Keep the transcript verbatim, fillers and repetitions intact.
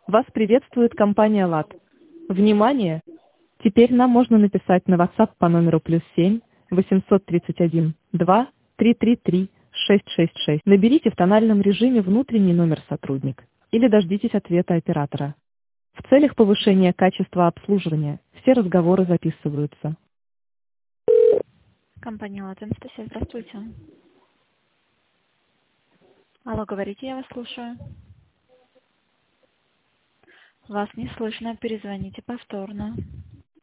Вас приветствует компания ЛАТ. Внимание! Теперь нам можно написать на WhatsApp по номеру плюс семь восемьсот тридцать один два три три три шесть шесть шесть. Наберите в тональном режиме внутренний номер сотрудник или дождитесь ответа оператора. В целях повышения качества обслуживания все разговоры записываются. Компания ЛАТ. Анастасия, здравствуйте. Алло, говорите, я вас слушаю. Вас не слышно, перезвоните повторно.